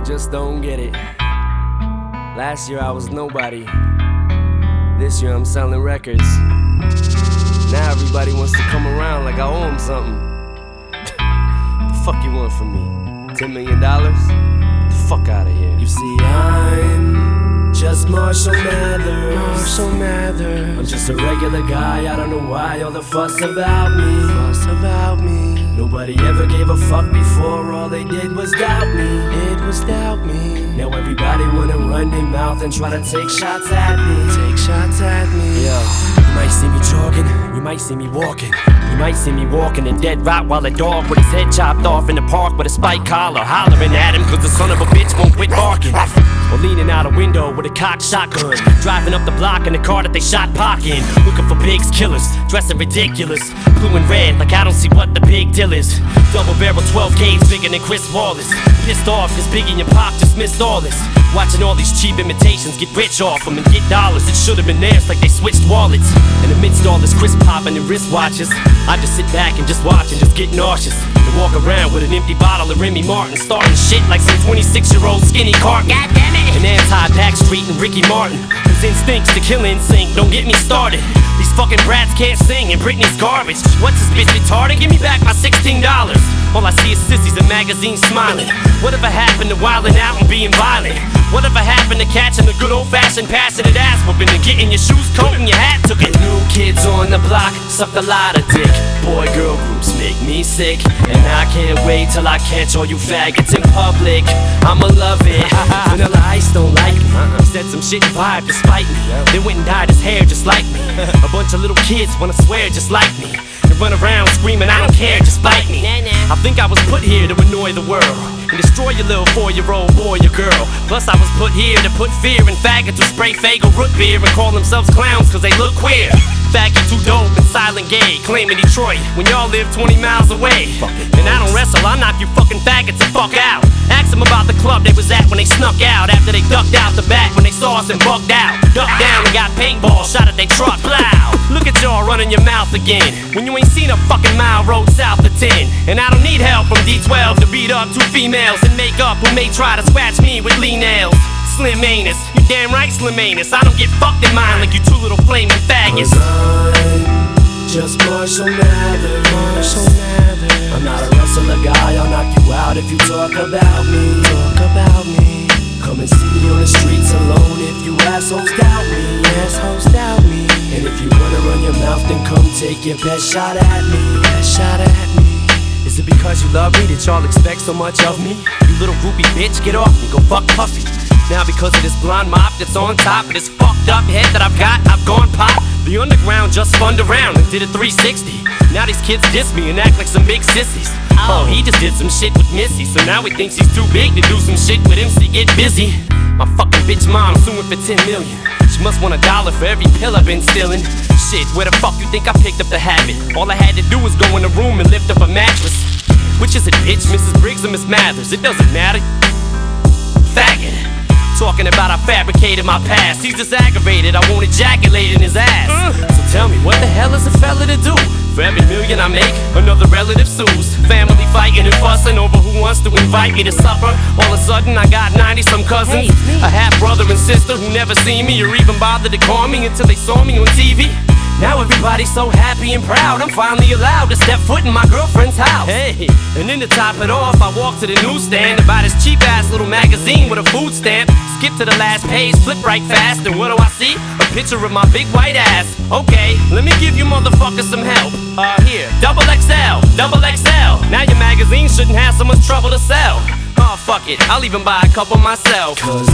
just don't get it. Last year I was nobody. This year I'm selling records. Now everybody wants to come around like I owe them something. The fuck you want from me? $10 million? The fuck out of here. You see, I'm just Marshall Mathers. Marshall Mathers. I'm just a regular guy. I don't know why all the fuss about me. Fuss about me. Nobody ever gave a fuck before. All they did was doubt me. It was doubt me. Now everybody wanna run their mouth and try to take shots at me. Take shots at me. Yo, you might see me jogging, you might see me walking. You might see me walking in dead rot while a dog with his head chopped off in the park with a spike collar, hollering at him cause the son of a bitch won't quit barking. Or leaning out a window with a cocked shotgun, driving up the block in the car that they shot Pac in, looking for pigs, killers, dressing ridiculous, blue and red like I don't see what the big deal is. Double barrel 12 gauge bigger than Chris Wallace. Pissed off cause Biggie and Pac just missed all this. Watching all these cheap imitations get rich off them and get dollars. It should've been theirs like they switched wallets. And amidst all this crisp popping and wristwatches, I just sit back and just watch and just get nauseous. And walk around with an empty bottle of Remy Martin, starting shit like some 26-year-old skinny carton. God damn it! And anti-Backstreet and Ricky Martin, whose instincts to kill NSYNC don't get me started. These fucking brats can't sing and Britney's garbage. What's this bitch retarded? Give me back my $16. All I see is sissies in magazines smiling. Whatever happened to wilding out and being violent? Whatever happened to catching the good old-fashioned passionate ass whooping and getting your shoes, coat, and your hat took it? New kids on the block sucked a lot of dick. Boy-girl groups make me sick, and I can't wait till I catch all you faggots in public. I'ma love it. Vanilla Ice don't like me. He said some shit and vibe to spite me. Then went and dyed his hair just like me. A bunch of little kids wanna swear just like me. And run around screaming, I don't care, just bite me. I think I was put here to annoy the world and destroy your little 4-year-old boy or girl. Plus I was put here to put fear in faggots who spray Faygo root beer and call themselves clowns cause they look queer. Faggot too dope and silent gay, claiming Detroit when y'all live 20 miles away. And I don't wrestle, I'll knock you fucking faggots the fuck out. Ask them about the club they was at when they snuck out, after they ducked out the back when they saw us and bugged out. Ducked down and got paintball shot at they truck. Blow! Look at y'all running your mouth again when you ain't seen a fucking mile road south of 10. And I don't need help from D12 to beat up 2 females in makeup who may try to scratch me with lean nails. Slim anus, you damn right Slim anus. I don't get fucked in mine like you 2 little flaming faggots. Cause I'm just Marshall Mathers. Marshall Mathers. I'm not a wrestler guy, I'll knock you out if you talk about me. Talk about me. Come and see me on the streets alone if you assholes doubt me. Assholes doubt me. And if you wanna run your mouth, then come take your best shot at me. Best shot at me. Is it because you love me that y'all expect so much of me? You little groupie bitch, get off me, go fuck Puffy. Now because of this blonde mop that's on top of this fucked up head that I've got, I've gone pop. The underground just spun around and did a 360. Now these kids diss me and act like some big sissies. Oh, he just did some shit with Missy, so now he thinks he's too big to do some shit with MC Get Busy. My fucking bitch mom suing for 10 million. She must want $1 for every pill I've been stealing. Shit, where the fuck you think I picked up the habit? All I had to do was go in the room and lift up a mattress. Which is it, bitch, Mrs. Briggs or Miss Mathers? It doesn't matter. Faggot. Talking about I fabricated my past. He's just aggravated, I won't ejaculate in his ass. So tell me, what the hell is a fella to do? For every million I make, another relative sues. Family fighting and fussing over who wants to invite me to supper. All of a sudden I got 90-some cousins, a half-brother and sister who never seen me or even bothered to call me until they saw me on TV. Now everybody's so happy and proud, I'm finally allowed to step foot in my girlfriend's house. Hey, and then to top it off, I walk to the newsstand to buy this cheap-ass little magazine with a food stamp. Skip to the last page, flip right fast, and what do I see? A picture of my big white ass. Okay, let me give you motherfuckers some help. Here, double XL, double XL. Now your magazine shouldn't have so much trouble to sell. Oh, fuck it, I'll even buy a couple myself. Cause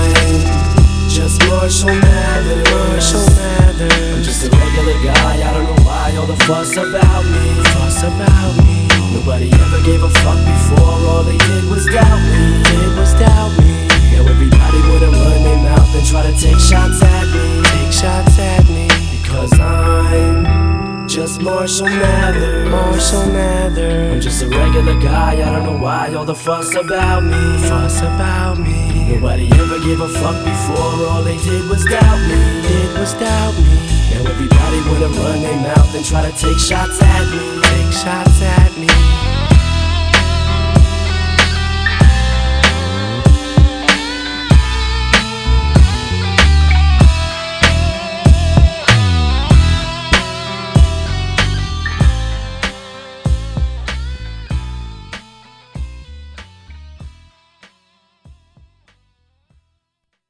I'm just Marshall Mathers. Marshall Mathers. I'm just a regular guy, I don't know why all the fuss about me. Fuss about me. Nobody ever gave a fuck before, all they did was doubt me. It was doubt me. Now everybody wanna run their mouth and try to take shots at me. Take shots at me. Because I'm just Marshall Mathers. Marshall Mathers. I'm just a regular guy, I don't know why all the fuss about me. Fuss about me. Nobody ever gave a fuck before, all they did was doubt me. It was doubt me. Now everybody wanna run their mouth and try to take shots at me. Take shots at me.